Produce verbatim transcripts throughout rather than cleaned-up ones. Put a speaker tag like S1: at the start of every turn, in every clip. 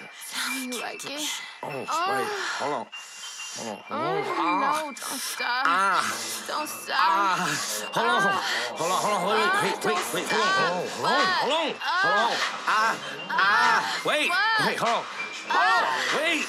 S1: Tell me you like it.
S2: Oh, wait,
S1: Oh.
S2: hold on. Hold on, hold on.
S1: Oh,
S2: Ah.
S1: no, don't stop.
S2: Ah.
S1: Don't stop.
S2: Ah. Hold on,
S1: Ah.
S2: hold on, hold on, hold on.
S1: Ah,
S2: Wait, wait,
S1: don't
S2: wait, hold on, hold on, hold on, hold on, hold on. Ah, ah, wait,
S1: What?
S2: wait, hold on. Hold on, wait.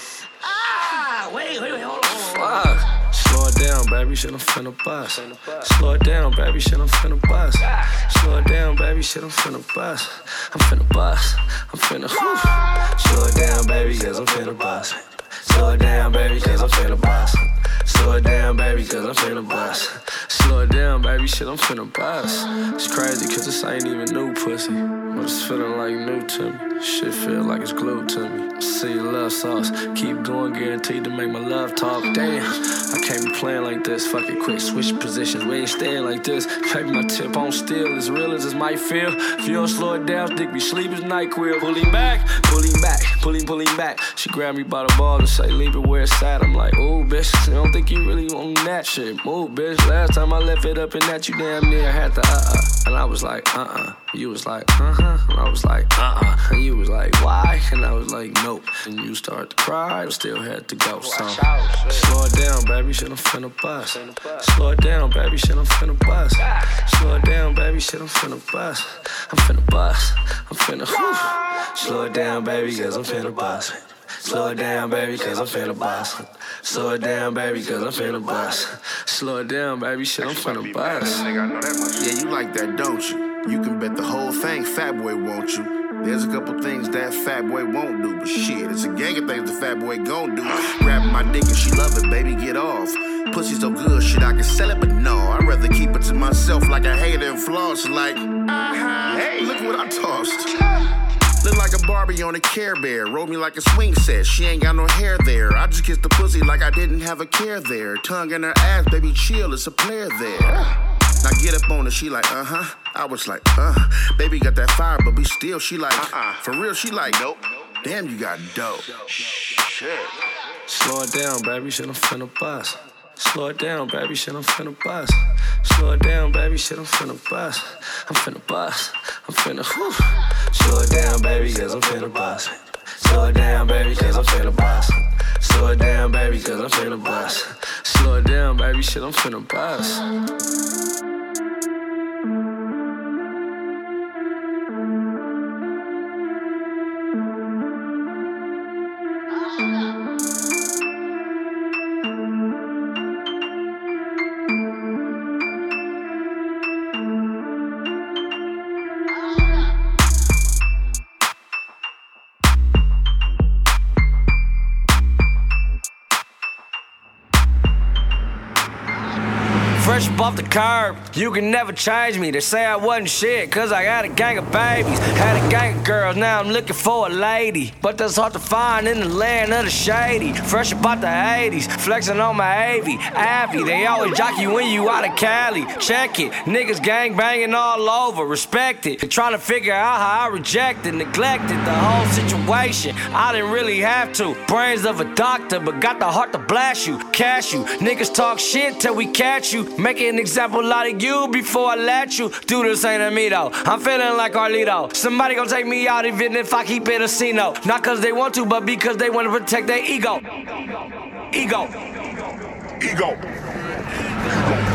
S2: Ah, wait, wait, wait, hold on.
S3: Fuck. Slow it down, baby, shit, I'm finna bust. Slow it down, baby, shit, I'm finna bust. Slow it down, baby, shit, I'm finna bust. I'm finna bust. I'm finna whew. Slow it down, baby, cause I'm finna bust. Slow it down, baby, cause I'm finna bust. Slow it down, baby, cause I'm finna bust. Slow it down, baby, shit, I'm finna bust. It's crazy, cause this ain't even new pussy. But it's feeling like new to me. Shit feel like it's glued to me. See your love sauce. Keep going, guaranteed to make my love talk. Damn, I can't be playing like this. Fuck it, quick, switch positions. We ain't staying like this. Baby, my tip on still, as real as this might feel. If you don't slow it down, think we sleep as NyQuil. Pull him back, pull him back, pull him, pull him back. She grabbed me by the ball and say, leave it where it's at. I'm like, ooh, bitch, I don't think you really want that shit. Move, bitch. Last time I left it up and that you damn near had the uh-uh. And I was like, uh-uh. You was like, uh-huh. And I was like, uh-uh. And you was like, why? And I was like, nope. And you started to cry, but still had to go. So, slow it down, baby, shit, I'm finna bust. Slow it down, baby, shit, I'm finna bust. Slow it down, baby, shit, I'm finna bust. I'm finna bust. I'm finna, whew. Slow it down, baby, cause I'm finna bust. Slow it down, baby, cause I'm finna bust. Slow it down, baby, cause I'm finna bust. Slow it down, baby, shit, I'm finna bust.
S4: Yeah, you like that, don't you? You can bet the whole thing Fat Boy won't you? There's a couple things that Fat Boy won't do, but shit, it's a gang of things the Fat Boy gon' do. Grabbing my dick and she love it, baby, get off. Pussy so good, shit, I can sell it, but no, I'd rather keep it to myself like I hate it and floss. Like, uh-huh, hey, look what I tossed. Look like a Barbie on a Care Bear. Roll me like a swing set. She ain't got no hair there. I just kissed the pussy like I didn't have a care there. Tongue in her ass, baby, chill. It's a player there. Now get up on her. She like, uh-huh. I was like, uh. Baby got that fire, but be still. She like, uh-uh. For real, she like, nope. Damn, you got dope. Shit.
S3: Slow it down, baby, shit, I'm finna bust. Slow it down, baby, shit, I'm finna bust. Slow it down, baby, shit, I'm finna bust. I'm finna bust. I'm finna, whew. Slow it down, baby, cause I'm finna bust. Slow it down, baby, cause I'm finna bust. Slow it down, baby, cause I'm finna bust. Slow it down, baby, shit, I'm finna bust. Fresh up off the curb, you can never change me. They say I wasn't shit, cause I got a gang of babies. Had a gang of girls, now I'm looking for a lady. But that's hard to find in the land of the shady. Fresh up out the eighties, flexing on my A V. Avi, they always jock you when you out of Cali. Check it, niggas gang banging all over, respect it. They're trying to figure out how I rejected, neglected the whole situation. I didn't really have to. Brains of a doctor, but got the heart to blast you, cash you. Niggas talk shit till we catch you. Make an example out of you before I let you do this ain't a me though. I'm feeling like Carlito. Somebody gon' take me out even if I keep it a C-no. Not cause they want to, but because they want to protect their ego. Ego.
S4: Ego.